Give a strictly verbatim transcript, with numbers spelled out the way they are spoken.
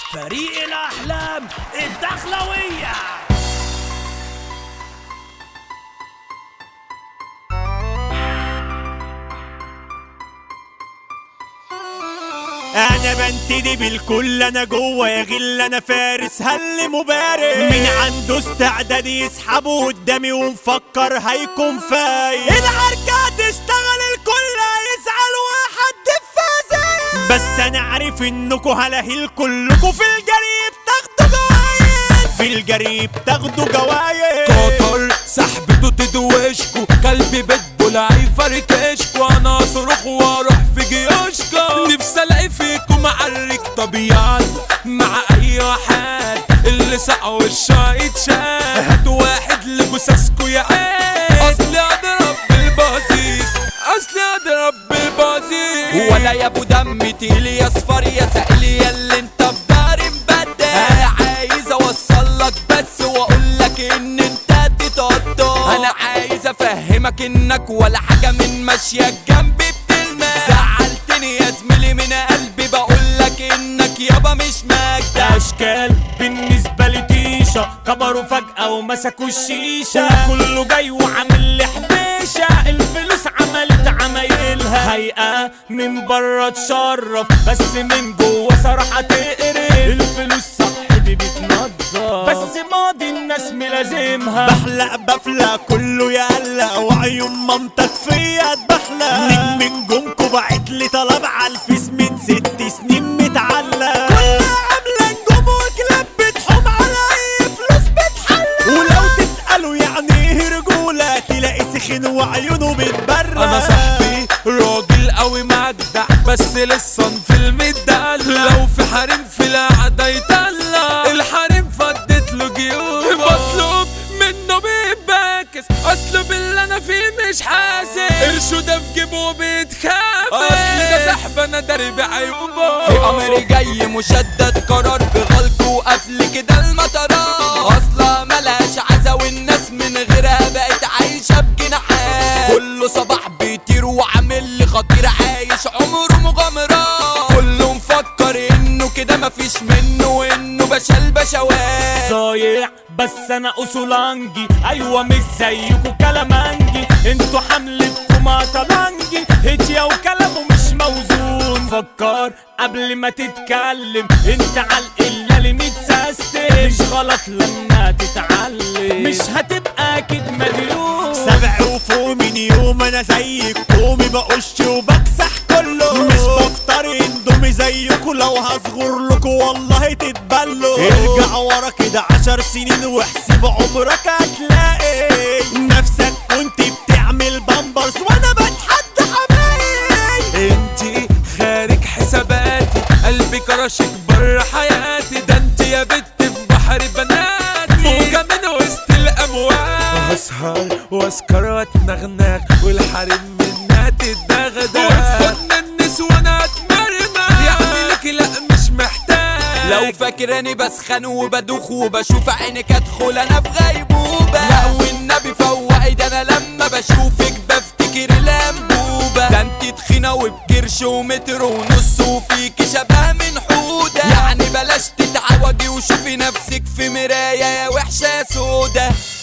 فريق الأحلام الدخلوية. انا بنتدي بالكل، انا جوه يا غل، انا فارس هل مبارك. مين عنده استعداد يسحبه قدامي ومفكر هيكون فايق؟ العركة تشتغل الكل هيزعل واحد فازاي. بس انا عارف انكو هلاهيل كلكو في الجري بتاخدوا جوايز، في الجري بتاخدوا جوايز. قطر سحبته تدوشكو، كلبي بيتبول هيفركشكو. انا اصرخ واروح في جيوشكو، نفسي الاقي فيكم معرك طبيعي مع اي واحد اللي سقوا الشايط شاد. هاتوا واحد لجثثكو يا عين، اصلي اضرب بالبازيك، اصلي اضرب بالبازيك. ولا يا ابو دم تقيلي يا صفر يا سائلي يا اللي انت في داري مبدل. انا عايز اوصل لك بس واقول لك ان انت تتقطع. انا عايز افهمك انك ولا حاجه من ماشيه جنبي بتلمس. زعلتني يا زميلي من قلبي، بقول لك انك يابا مش مجدع. اشكال بالنسبه لي تيشه، كبروا فجاه ومسكوا الشيشه. كله جاي وعامل لي حبيشه، الفلوس عملت عمايلها. هيئه من بره تشرف بس من جوه صراحه تقرف. الفلوس صح دي بتنضف بس ماضي الناس ملازمها. بحلق بفلق كله يقلق، وعيون مامتك فيا تبحلق. نجم نجومكوا بعتلي طلب على الفيس من ست سنين متعلق. كلها عامله نجوم وكلاب بتحوم على اي فلوس بتحلق. ولو تسالوا يعني ايه رجوله، تلاقي سخن وعيونه بتبرق. انا صاحبي راجل قوي مجدع بس لسه في المدلع. لو في حريم في القعده يطلع، الحريم فضت له جيوب. مطلوب منه بيباكس، اصله باللي انا فيه مش حاسس. قرشه ده في جيبه بيتخافى، اصل ده سحب انا داري بعيوبه. في امر جاي مشدد قرار بغلق وقفل كده المطارات. اصلا ملهاش عزا والناس من غيرها بقت عايشه بجناحات. كله صباح بيطير وعامل لي خطير، عايش عمره مغامرات. كله مفكر انه كده مفيش منه وانه بشال بشوات. صايع بس انا اصولانجي، ايوه مش زيكوا كلامانجي. انتوا حملتكوا ما طلانجي، هجية وكلامه مش موزون. فكر قبل ما تتكلم، انت عالقلة اللي متسستم. مش غلط لما تتعلم، مش هتبقى اكيد مدلوم. سبع وفوق من يوم انا زيك قومي بقش وبكسح كله. مش بفطر اندومي زيكوا، لو هصغر لكوا والله تتبلوا. ارجع ورا كده عشر سنين واحسب عمرك هتلاقي نفسك كنت بتعمل بامبرز وانا بتحدى حبايبي. انتي خارج حساباتي، قلبي كرشك بره حياتي. ده انتي يا بت في بحر بناتي، موجة من وسط الامواج. هسهر واسكر واتنغنغ والحريم منها تتدغدغ. وفن النسوان اتمرمغ، يعني لك لا مش محتاج. لو فاكراني بسخن وبدوخ وبشوف عينك ادخل انا في غيبوبة. لا والنبي فوقي، ده انا لما بشوفك بفتكر الانبوبة. ده انت تخينة وبكرش ومتر ونص وفيكي شبه من حودة. يعني بلاش تتعوجي وشوفي نفسك في مراية يا وحشة يا سودة.